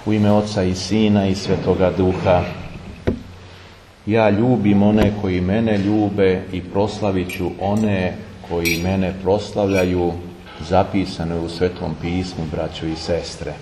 U ime Oca i Sina i Svetoga Duha. Ja ljubim one koji mene ljube i proslavit ću one koji mene proslavljaju, zapisano je u Svetom pismu, braćo i sestre.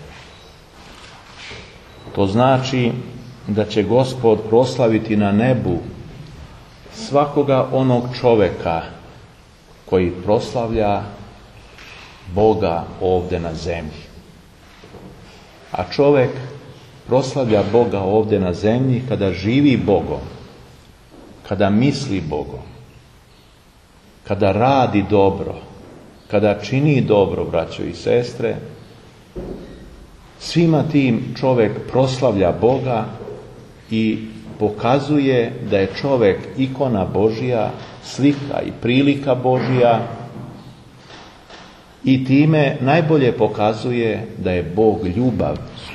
To znači da će Gospod proslaviti na nebu svakoga onog čoveka koji proslavlja Boga ovdje na zemlji. A čovjek proslavlja Boga ovdje na zemlji kada živi Bogom, kada misli Bogom, kada radi dobro, kada čini dobro, braćo i sestre. Svima tim čovjek proslavlja Boga i pokazuje da je čovjek ikona Božja, slika i prilika Božja, i time najbolje pokazuje da je Bog ljubav.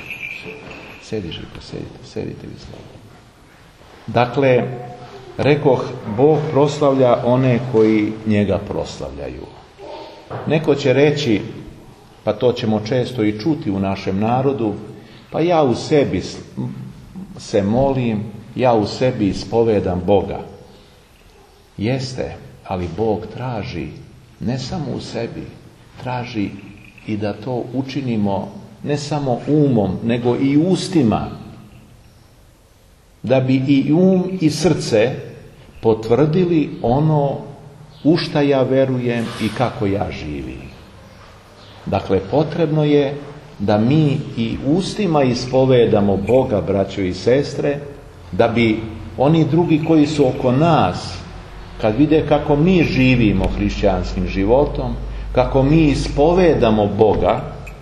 Sedite vi slobodno. Dakle, rekoh, Bog proslavlja one koji njega proslavljaju. Neko će reći, pa to ćemo često i čuti u našem narodu, pa ja u sebi se molim, ja u sebi ispovedam Boga. Jeste, ali Bog traži ne samo u sebi, traži i da to učinimo ne samo umom, nego i ustima, da bi i um i srce potvrdili ono u šta ja verujem i kako ja živim. Dakle, potrebno je da mi i ustima ispovedamo Boga, braćo i sestre, da bi oni drugi koji su oko nas, kad vide kako mi živimo hrišćanskim životom, kako mi ispovedamo Boga,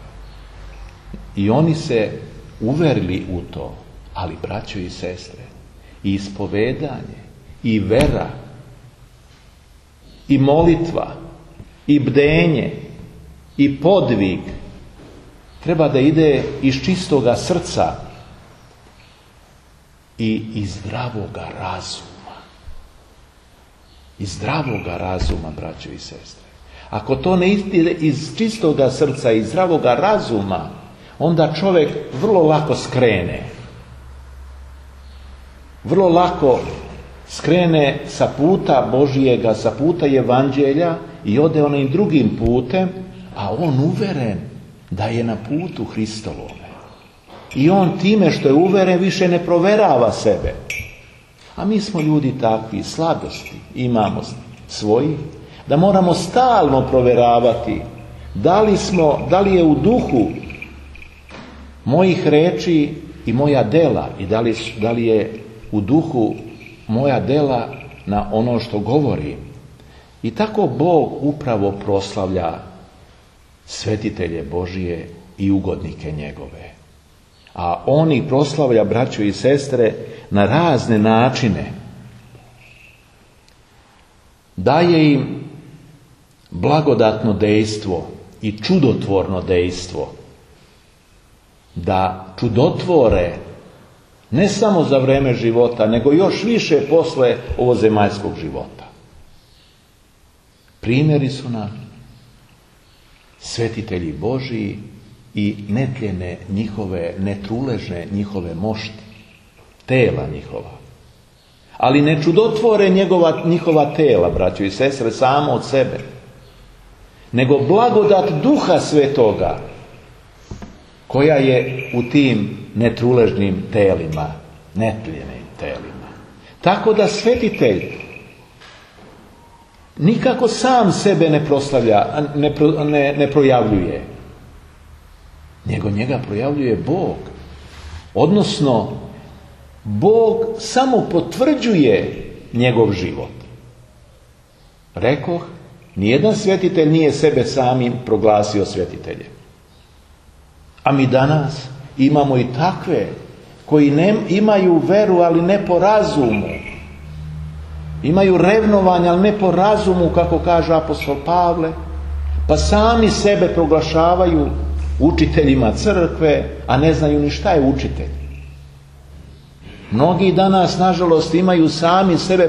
i oni se uverili u to. Ali, braćo i sestre, i ispovedanje, i vera, i molitva, i bdenje, i podvig treba da ide iz čistoga srca i iz zdravoga razuma. Iz zdravoga razuma, braćo i sestre. Ako to ne ide iz čistoga srca i zdravoga razuma, onda čovjek vrlo lako skrene. Vrlo lako skrene sa puta Božijega, sa puta Evanđelja i ode onim drugim putem, a on uveren da je na putu Hristovome. I on time što je uveren više ne proverava sebe. A mi smo ljudi takvi, slabosti imamo svojih, da moramo stalno proveravati da li je u duhu mojih reči i moja dela, i da li je u duhu moja dela na ono što govorim. I tako Bog upravo proslavlja svetitelje Božije i ugodnike njegove. A on ih proslavlja, braćo i sestre, na razne načine. Daje im blagodatno dejstvo i čudotvorno dejstvo, da čudotvore ne samo za vreme života, nego još više posle ovozemaljskog života. Primjeri su nam svetitelji Božiji i netljene njihove, netruležne njihove mošti, tela njihova. Ali ne čudotvore njihova tela, braćo i sestre, samo od sebe, nego blagodat Duha Svetoga koja je u tim netruležnim telima, netljenim telima. Tako da svetitelj nikako sam sebe ne proslavlja, ne projavljuje, nego njega projavljuje Bog. Odnosno, Bog samo potvrđuje njegov život. Rekoh, nijedan svetitelj nije sebe samim proglasio svetiteljem. A mi danas imamo i takve koji imaju veru, ali ne po razumu. Imaju revnovanje, ali ne po razumu, kako kaže apostol Pavle, pa sami sebe proglašavaju učiteljima crkve, a ne znaju ni šta je učitelj. Mnogi danas, nažalost, imaju sami sebe,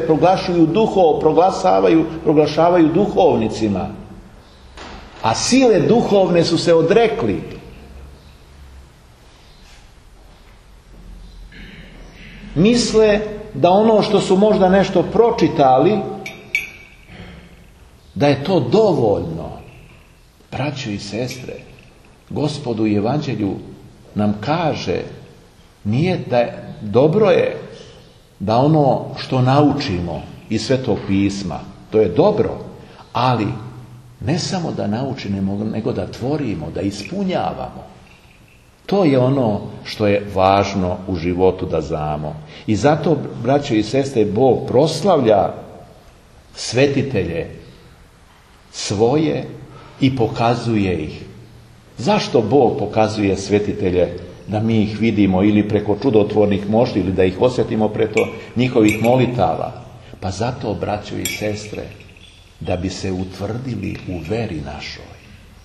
proglašavaju duhovnicima, a sile duhovne su se odrekli. Misle da ono što su možda nešto pročitali, da je to dovoljno. Braćo i sestre, Gospod u Evanđelju nam kaže, dobro je da ono što naučimo iz Svetog pisma, to je dobro, ali ne samo da naučimo, nego da tvorimo, da ispunjavamo. To je ono što je važno u životu da znamo. I zato, braćo i sestre, Bog proslavlja svetitelje svoje i pokazuje ih. Zašto Bog pokazuje svetitelje? Da mi ih vidimo ili preko čudotvornih mošti, ili da ih osjetimo preko njihovih molitava. Pa zato, braćo i sestre, da bi se utvrdili u veri našoj.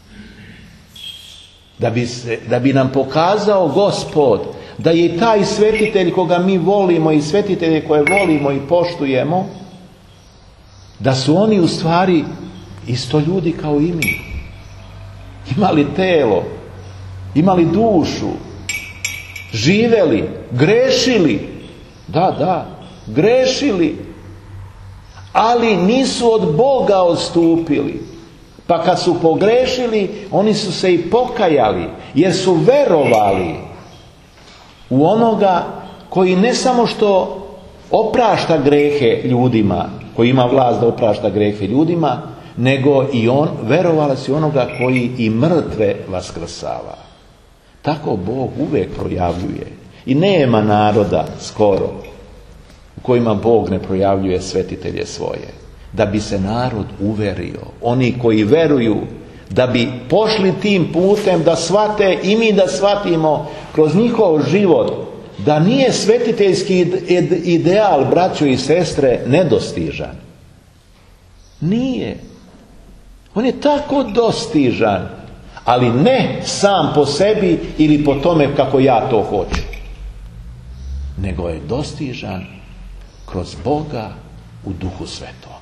Da bi nam pokazao Gospod da je taj svetitelj koga mi volimo i svetitelje koje volimo i poštujemo, da su oni u stvari isto ljudi kao i mi. Imali telo, imali dušu, živeli, grešili. Da, grešili. Ali nisu od Boga odstupili. Pa kad su pogrešili, oni su se i pokajali, jer su verovali u onoga koji ne samo što oprašta grehe ljudima, koji ima vlast da oprašta grehe ljudima, nego i verovali su onoga koji i mrtve vaskrsava. Tako Bog uvijek projavljuje. I nema naroda skoro u kojima Bog ne projavljuje svetitelje svoje. Da bi se narod uverio. Oni koji veruju, da bi pošli tim putem da shvate i mi da shvatimo kroz njihov život da nije svetiteljski ideal, braćo i sestre, nedostižan. Nije. On je tako dostižan, ali ne sam po sebi ili po tome kako ja to hoću. Nego je dostižan kroz Boga u Duhu Svetome.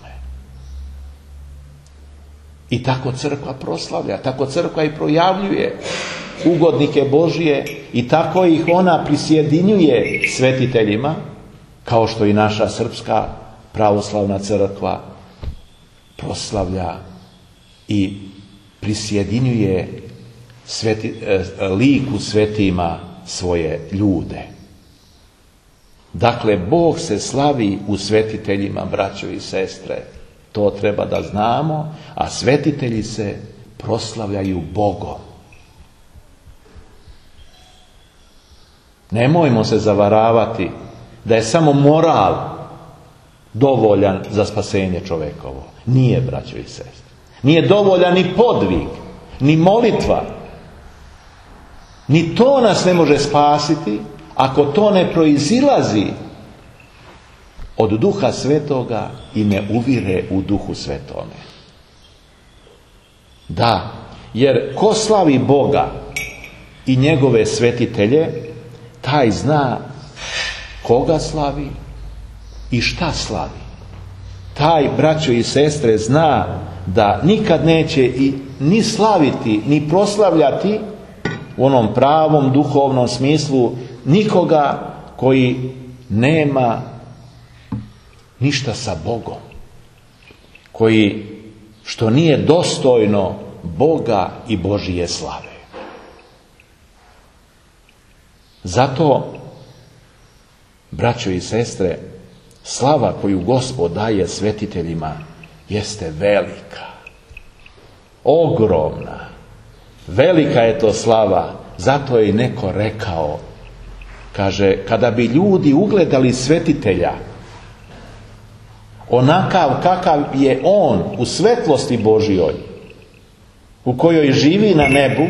I tako crkva proslavlja, tako crkva i projavljuje ugodnike Božije i tako ih ona prisjedinjuje svetiteljima, kao što i naša srpska pravoslavna crkva proslavlja i prisjedinjuje liku svetima svoje ljude. Dakle, Bog se slavi u svetiteljima, braćo i sestre. To treba da znamo, a svetitelji se proslavljaju Bogom. Nemojmo se zavaravati da je samo moral dovoljan za spasenje čovekovo. Nije, braćo i sestre. Nije dovoljan ni podvig, ni molitva. Ni to nas ne može spasiti ako to ne proizilazi od Duha Svetoga i ne uvire u Duhu Svetome. Da, jer ko slavi Boga i njegove svetitelje, taj zna koga slavi i šta slavi. Taj, braćo i sestre, zna da nikad neće ni slaviti, ni proslavljati u onom pravom duhovnom smislu nikoga koji nema ništa sa Bogom, koji što nije dostojno Boga i Božije slave. Zato, braćo i sestre, slava koju Gospod daje svetiteljima jeste velika, ogromna. Velika je to slava, zato je i neko rekao, kaže, kada bi ljudi ugledali svetitelja onakav kakav je on u svetlosti Božjoj, u kojoj živi na nebu,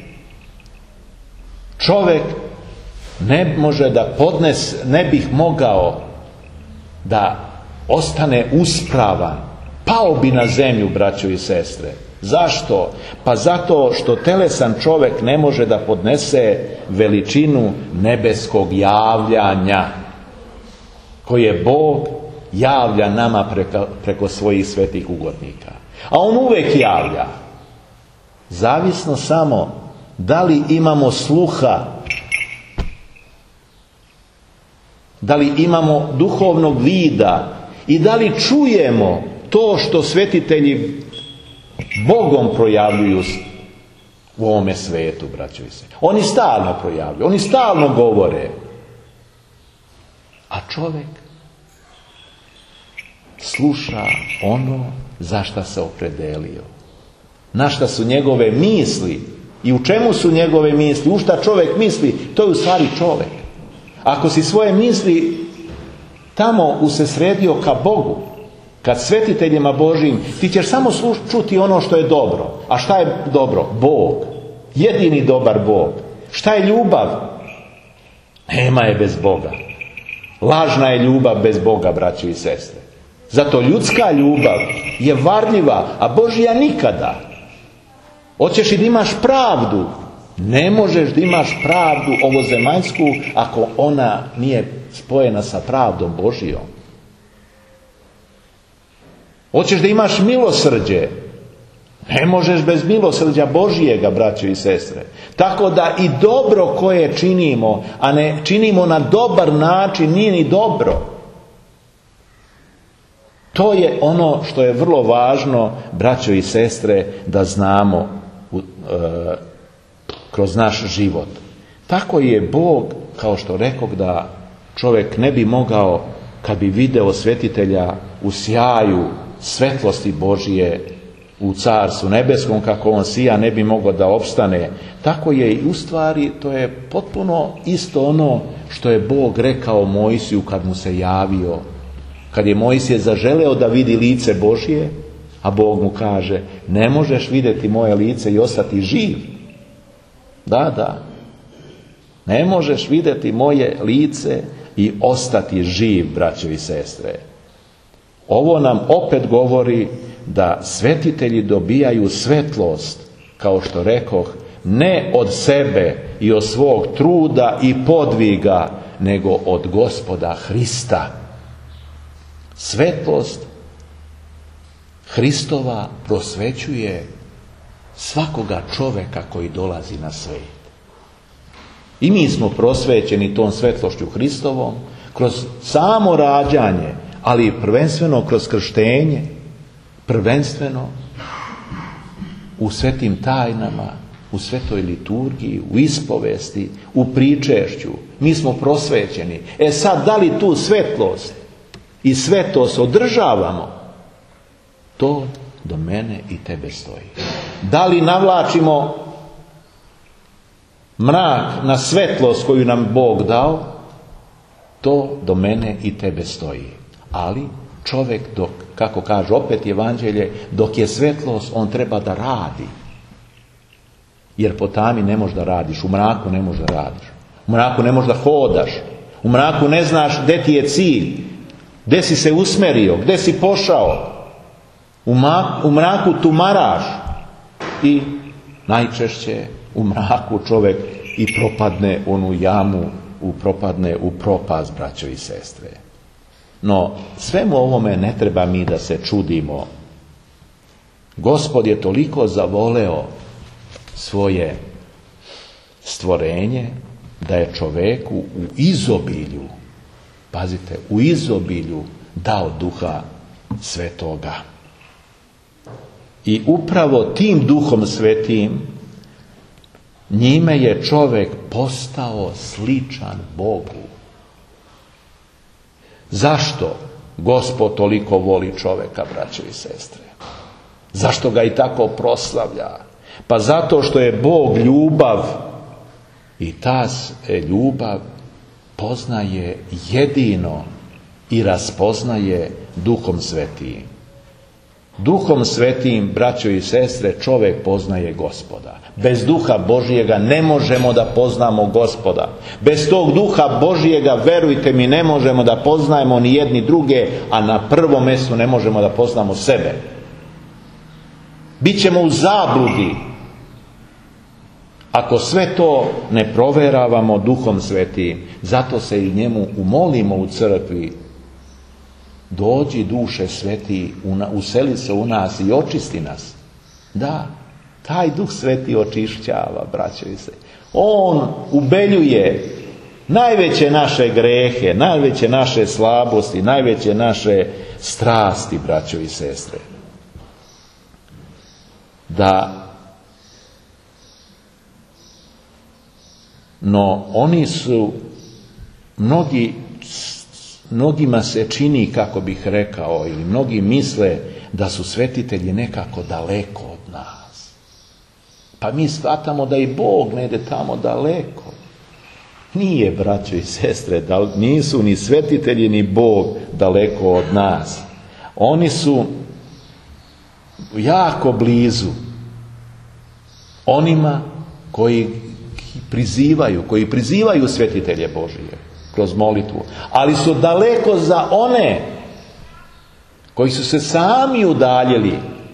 čovjek ne može da podnese, ne bih mogao da ostane uspravan, pao bi na zemlju, braćo i sestre. Zašto? Pa zato što telesan čovjek ne može da podnese veličinu nebeskog javljanja koje Bog javlja nama preko svojih svetih ugodnika. A on uvijek javlja. Zavisno samo da li imamo sluha Da li imamo duhovnog vida i da li čujemo to što svetitelji Bogom projavljuju u ovome svetu, braćo i sestre. Oni stalno projavljuju, oni stalno govore. A čovjek sluša ono za šta se opredelio. Na šta su njegove misli i u čemu su njegove misli, u šta čovjek misli, to je u stvari čovjek. Ako si svoje misli tamo usredsredio ka Bogu, kad svetiteljima Božjim, ti ćeš samo čuti ono što je dobro. A šta je dobro? Bog. Jedini dobar Bog. Šta je ljubav? Nema je bez Boga. Lažna je ljubav bez Boga, braćo i sestre. Zato ljudska ljubav je varljiva, a Božja nikada. Hoćeš i da imaš pravdu? Ne možeš da imaš pravdu ovozemaljsku ako ona nije spojena sa pravdom Božjom. Hoćeš da imaš milosrđe? Ne možeš bez milosrđa Božjega, braćo i sestre. Tako da i dobro koje činimo, a ne činimo na dobar način, nije ni dobro. To je ono što je vrlo važno, braćo i sestre, da znamo kroz naš život. Tako je Bog, kao što rekoh, da čovjek ne bi mogao, kad bi video svetitelja u sjaju svetlosti Božje u Carstvu nebeskom, kako on sija, ne bi mogao da opstane. Tako je i u stvari, to je potpuno isto ono što je Bog rekao Mojsiju kad mu se javio. Kad je Mojsije zaželeo da vidi lice Božje, a Bog mu kaže, ne možeš vidjeti moje lice i ostati živ. Da. Ne možeš vidjeti moje lice i ostati živ, braćo i sestre. Ovo nam opet govori da svetitelji dobijaju svetlost, kao što rekoh, ne od sebe i od svog truda i podviga, nego od Gospoda Hrista. Svetlost Hristova prosvećuje svakoga čovjeka koji dolazi na svijet. I mi smo prosvećeni tom svetlošću Hristovom kroz samo rađanje, ali prvenstveno kroz krštenje, prvenstveno u svetim tajnama, u svetoj liturgiji, u ispovesti, u pričešću. Mi smo prosvećeni. Sad, da li tu svetlost i svetost održavamo? To do mene i tebe stoji. Da li navlačimo mrak na svetlost koju nam Bog dao? To do mene i tebe stoji. Ali čovjek, dok, kako kaže opet evanđelje, dok je svetlost, on treba da radi. Jer po tami ne možeš da radiš, u mraku ne možeš da radiš. U mraku ne možeš da hodaš. U mraku ne znaš gdje ti je cilj, gdje si se usmerio, gdje si pošao. U mraku tumaraš i najčešće u mraku čovjek i propadne onu jamu, propadne u propast, braćo i sestre. No, svemu ovome ne treba mi da se čudimo. Gospod je toliko zavoleo svoje stvorenje da je čoveku u izobilju, pazite, u izobilju dao Duha Svetoga. I upravo tim Duhom Svetim njime je čovjek postao sličan Bogu. Zašto Gospod toliko voli čovjeka, braćo i sestre? Zašto ga i tako proslavlja? Pa zato što je Bog ljubav i ta ljubav poznaje jedino i raspoznaje Duhom Svetim. Duhom Svetim, braćo i sestre, čovjek poznaje Gospoda. Bez Duha Božjega ne možemo da poznamo Gospoda. Bez tog Duha Božjega, verujte mi, ne možemo da poznajemo ni jedni druge, a na prvom mjestu ne možemo da poznamo sebe. Bićemo u zabludi ako sve to ne proveravamo Duhom Svetim. Zato se i njemu umolimo u crkvi: dođi Duše Sveti, useli se u nas i očisti nas. Da, taj Duh Sveti očišćava, braćo i sestre. On ubeljuje, najveće naše grehe, najveće naše slabosti, najveće naše strasti, braćo i sestre. No oni su, mnogima se čini, kako bih rekao, ili mnogi misle da su svetitelji nekako daleko od nas. Pa mi shvatamo da i Bog ne ide tamo daleko. Nije, braćo i sestre, nisu ni svetitelji ni Bog daleko od nas. Oni su jako blizu onima koji prizivaju svetitelje Božije kroz molitvu, ali su daleko za one koji su se sami udaljili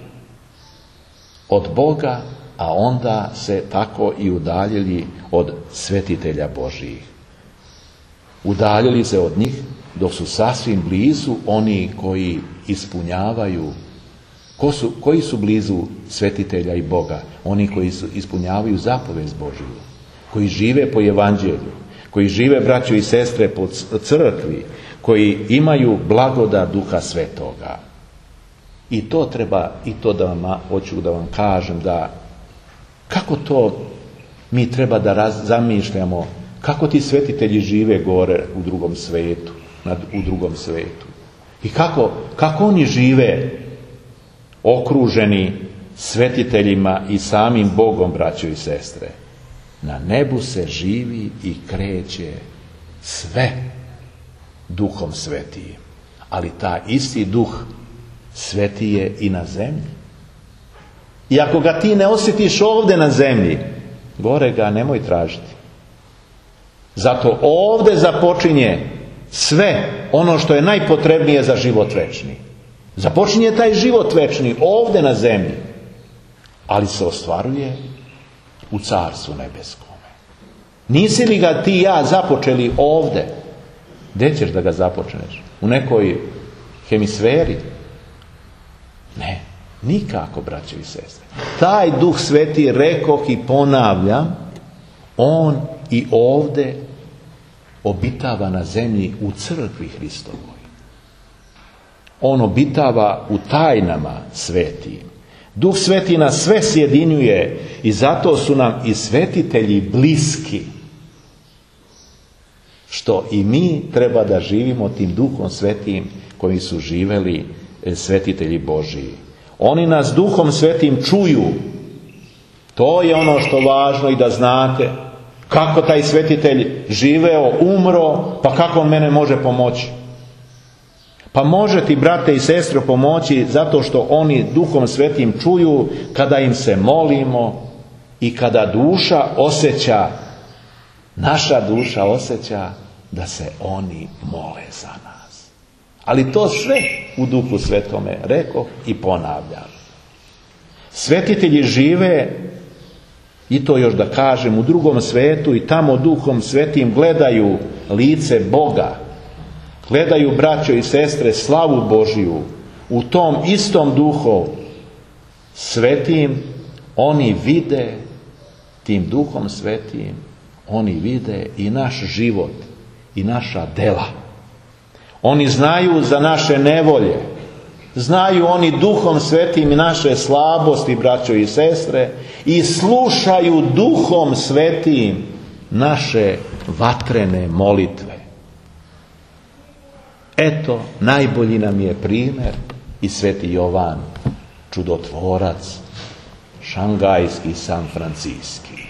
od Boga, a onda se tako i udaljili od svetitelja Božijih. Udaljili se od njih dok su sasvim blizu oni koji ispunjavaju. Koji su blizu svetitelja i Boga? Oni koji ispunjavaju zapovest Božiju, koji žive po evanđelju, koji žive, braćo i sestre, po crkvi, koji imaju blagodat Duha Svetoga. I to treba, hoću da vam kažem, da kako to mi treba da zamišljamo, kako ti svetitelji žive gore u drugom svetu, u drugom svetu. I kako oni žive okruženi svetiteljima i samim Bogom, braćo i sestre. Na nebu se živi i kreće sve Duhom Svetijim. Ali taj isti Duh Sveti je i na zemlji. I ako ga ti ne osjetiš ovdje na zemlji, gore ga nemoj tražiti. Zato ovdje započinje sve ono što je najpotrebnije za život večni. Započinje taj život večni ovdje na zemlji, ali se ostvaruje u Carstvu nebeskome. Nisi li ga ti i ja započeli ovdje? Gdje ćeš da ga započneš? U nekoj hemisferi? Ne, nikako, braćo i sestre. Taj Duh Sveti, rekoh i ponavljam, on i ovdje obitava na zemlji u crkvi Hristovoj. On obitava u tajnama svetim. Duh Sveti nas sve sjedinjuje i zato su nam i svetitelji bliski. Što i mi treba da živimo tim Duhom Svetim koji su živeli svetitelji Božiji. Oni nas Duhom Svetim čuju. To je ono što važno i da znate. Kako taj svetitelj živeo, umro, pa kako on mene može pomoći? Pa može ti, brate i sestre, pomoći zato što oni Duhom Svetim čuju kada im se molimo i kada duša osjeća, naša duša osjeća da se oni mole za nas. Ali to sve u Duhu Svetome, rekoh i ponavljam. Svetitelji žive, i to još da kažem, u drugom svetu i tamo Duhom Svetim gledaju lice Boga. Gledaju, braćo i sestre, slavu Božiju. U tom istom Duhu Svetim oni vide, tim Duhom Svetim, oni vide i naš život i naša dela. Oni znaju za naše nevolje. Znaju oni Duhom Svetim i naše slabosti, braćo i sestre, i slušaju Duhom Svetim naše vatrene molitve. Eto, najbolji nam je primjer i Sveti Jovan, čudotvorac, šangajski, San Francijski.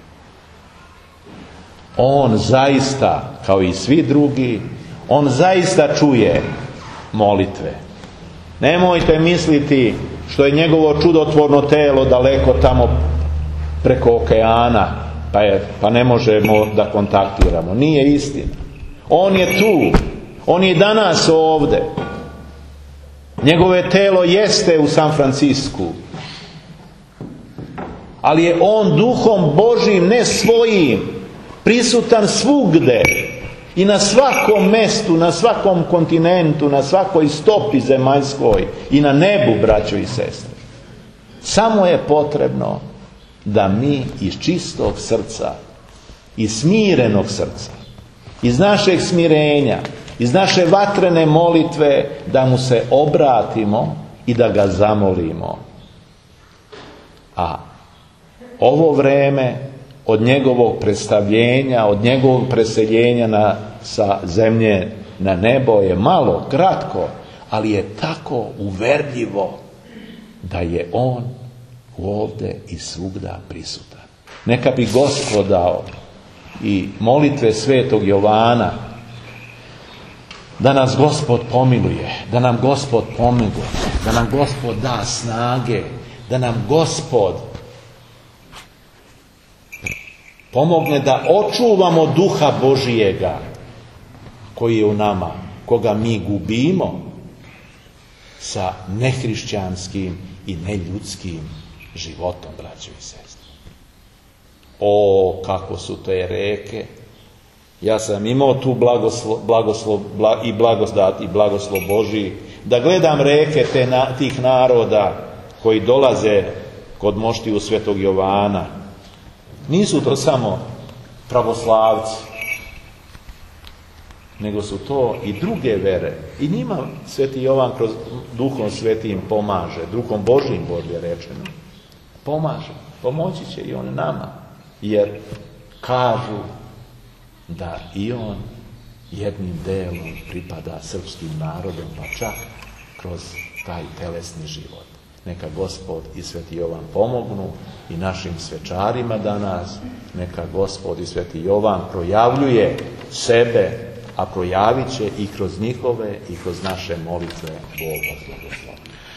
On zaista, kao i svi drugi, on zaista čuje molitve. Nemojte misliti što je njegovo čudotvorno telo daleko tamo preko okeana, pa ne možemo da kontaktiramo. Nije istina. On je tu. On je danas ovdje. Njegove telo jeste u San Francisku. Ali je on Duhom Božjim, ne svojim, prisutan svugde i na svakom mestu, na svakom kontinentu, na svakoj stopi zemaljskoj i na nebu, braćo i sestre. Samo je potrebno da mi iz čistog srca i smirenog srca iz našeg smirenja, iz naše vatrene molitve, da mu se obratimo i da ga zamolimo. A ovo vreme od njegovog predstavljenja, od njegovog preseljenja sa zemlje na nebo je malo, kratko, ali je tako uverljivo da je on ovdje i svugda prisutan. Neka bi Gospod dao i molitve svetog Jovana da nas Gospod pomiluje, da nam Gospod pomoguje, da nam Gospod da snage, da nam Gospod pomogne da očuvamo duha Božijega koji je u nama, koga mi gubimo sa nehrišćanskim i neljudskim životom, braćo i sestre. O, kako su te reke! Ja sam imao tu blagodat i blagoslov Božiji da gledam reke tih naroda koji dolaze kod moštiju svetog Jovana. Nisu to samo pravoslavci, nego su to i druge vere. I njima sveti Jovan kroz Duhom Svetim pomaže, Duhom Božjim bolje rečeno. Pomaže, pomoći će i on nama, jer kažu da i on jednim delom pripada srpskim narodom, pa čak kroz taj telesni život. Neka Gospod i sveti Jovan pomognu i našim svečarima danas. Neka Gospod i sveti Jovan projavljuje sebe, a projavit će i kroz njihove i kroz naše molitve Bog vas blagoslovi.